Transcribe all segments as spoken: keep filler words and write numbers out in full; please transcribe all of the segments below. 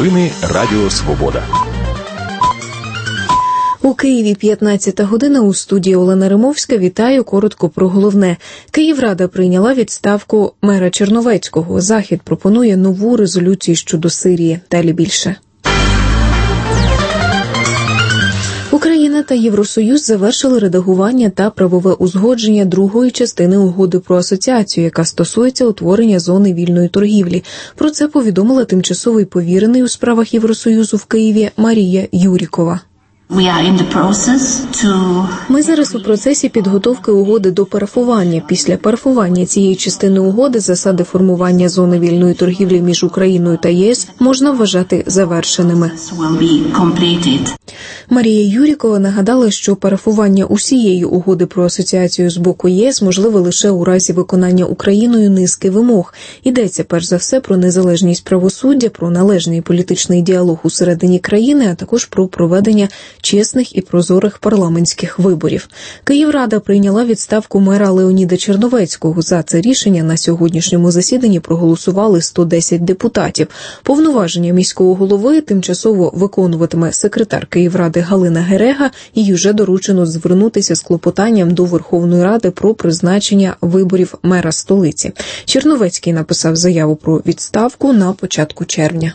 Новини Радіо Свобода. У Києві п'ятнадцята година, у студії Олена Римовська. Вітаю, коротко про головне. Київрада прийняла відставку мера Черновецького. Захід пропонує нову резолюцію щодо Сирії. Далі більше. Україна та Євросоюз завершили редагування та правове узгодження другої частини угоди про асоціацію, яка стосується утворення зони вільної торгівлі. Про це повідомила тимчасовий повірений у справах Євросоюзу в Києві Марія Юрікова. Ми зараз у процесі підготовки угоди до парафування. Після парафування цієї частини угоди засади формування зони вільної торгівлі між Україною та ЄС можна вважати завершеними. Марія Юрікова нагадала, що парафування усієї угоди про асоціацію з боку ЄС можливе лише у разі виконання Україною низки вимог. Йдеться перш за все про незалежність правосуддя, про належний політичний діалог усередині країни, а також про проведення чесних і прозорих парламентських виборів. Київрада прийняла відставку мера Леоніда Черновецького. За це рішення на сьогоднішньому засіданні проголосували сто десять депутатів. Повноваження міського голови тимчасово виконуватиме секретар Київради Галина Герега, їй вже доручено звернутися з клопотанням до Верховної Ради про призначення виборів мера столиці. Черновецький написав заяву про відставку на початку червня.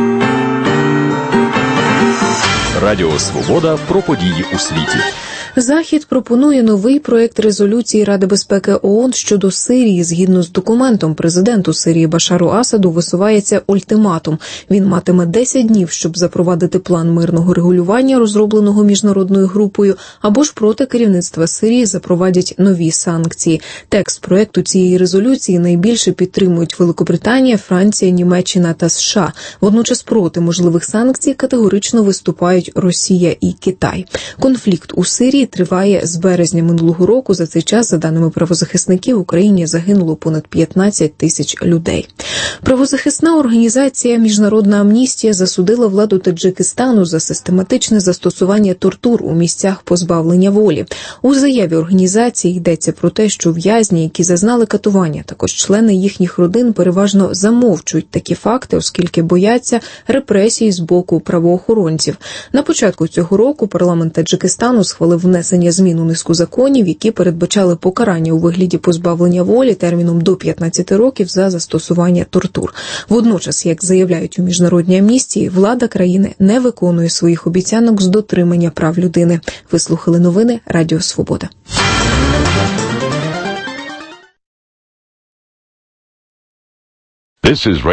Радіо Свобода про події у світі. Захід пропонує новий проект резолюції Ради безпеки ООН щодо Сирії. Згідно з документом, президенту Сирії Башару Асаду висувається ультиматум. Він матиме десять днів, щоб запровадити план мирного регулювання, розробленого міжнародною групою, або ж проти керівництва Сирії запровадять нові санкції. Текст проекту цієї резолюції найбільше підтримують Великобританія, Франція, Німеччина та США. Водночас проти можливих санкцій категорично виступають Росія і Китай. Конфлікт у Сирії триває з березня минулого року. За цей час, за даними правозахисників, в Україні загинуло понад п'ятнадцять тисяч людей. Правозахисна організація «Міжнародна амністія» засудила владу Таджикистану за систематичне застосування тортур у місцях позбавлення волі. У заяві організації йдеться про те, що в'язні, які зазнали катування, також члени їхніх родин переважно замовчують такі факти, оскільки бояться репресій з боку правоохоронців. На початку цього року парламент Таджикистану схвалив внесення змін у низку законів, які передбачали покарання у вигляді позбавлення волі терміном до п'ятнадцяти років за застосування тортур. Водночас, як заявляють у Міжнародній амністії, влада країни не виконує своїх обіцянок з дотримання прав людини. Ви слухали новини Радіо Свобода. This is